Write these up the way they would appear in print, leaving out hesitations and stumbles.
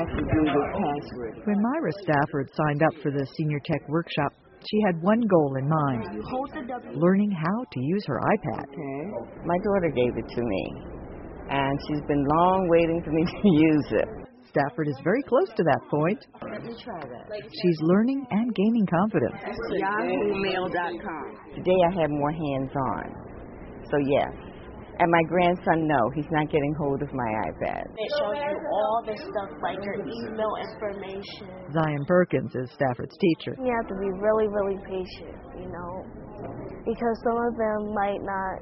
password. When Myra Stafford signed up for the Senior Tech Workshop, she had one goal in mind: learning how to use her iPad. Okay. My daughter gave it to me, and she's been long waiting for me to use it. Stafford is very close to that point. Let me try that. She's learning and gaining confidence. YahooMail.com. Today I have more hands-on. So yes. And my grandson, no, he's not getting hold of my iPad. It shows you all the stuff like your email information. Zion Perkins is Stafford's teacher. You have to be really, really patient, because some of them might not,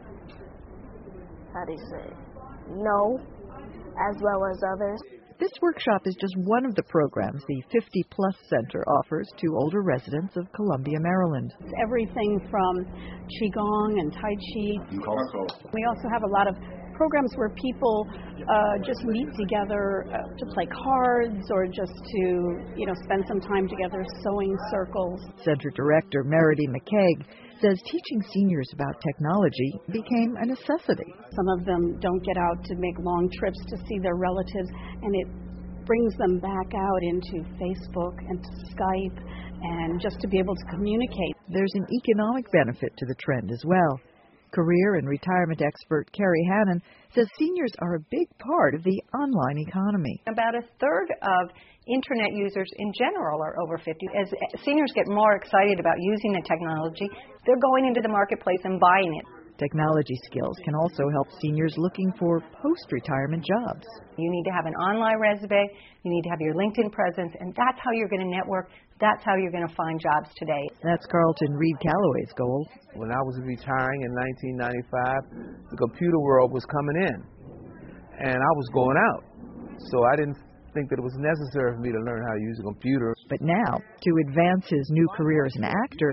know as well as others. This workshop is just one of the programs the 50 Plus Center offers to older residents of Columbia, Maryland. It's everything from Qigong and Tai Chi. We also have a lot of programs where people just meet together to play cards or just to, spend some time together sewing circles. Center Director Meredy McCaig says teaching seniors about technology became a necessity. Some of them don't get out to make long trips to see their relatives, and it brings them back out into Facebook and to Skype and just to be able to communicate. There's an economic benefit to the trend as well. Career and retirement expert Carrie Hannon says seniors are a big part of the online economy. About a third of Internet users in general are over 50. As seniors get more excited about using the technology, they're going into the marketplace and buying it. Technology skills can also help seniors looking for post-retirement jobs. You need to have an online resume, you need to have your LinkedIn presence, and that's how you're going to network. That's how you're going to find jobs today. That's Carlton Reed Calloway's goal. When I was retiring in 1995, the computer world was coming in, and I was going out. So I didn't think that it was necessary for me to learn how to use a computer. But now, to advance his new career as an actor,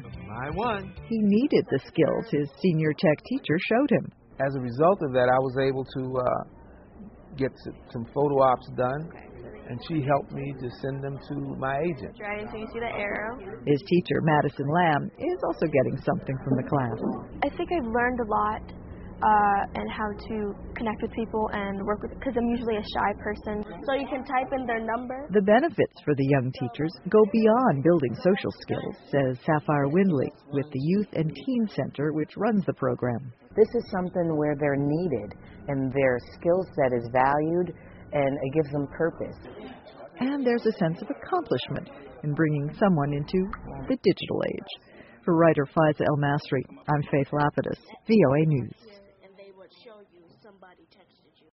he needed the skills his senior tech teacher showed him. As a result of that, I was able to get some photo ops done, and she helped me to send them to my agent. Right, so you see the arrow. His teacher, Madison Lamb, is also getting something from the class. I think I've learned a lot and how to connect with people and work with, because I'm usually a shy person. So you can type in their number. The benefits for the young teachers go beyond building social skills, says Sapphire Windley with the Youth and Teen Center, which runs the program. This is something where they're needed and their skill set is valued, and it gives them purpose. And there's a sense of accomplishment in bringing someone into the digital age. For writer Faiza El Masri, I'm Faith Lapidus, VOA News.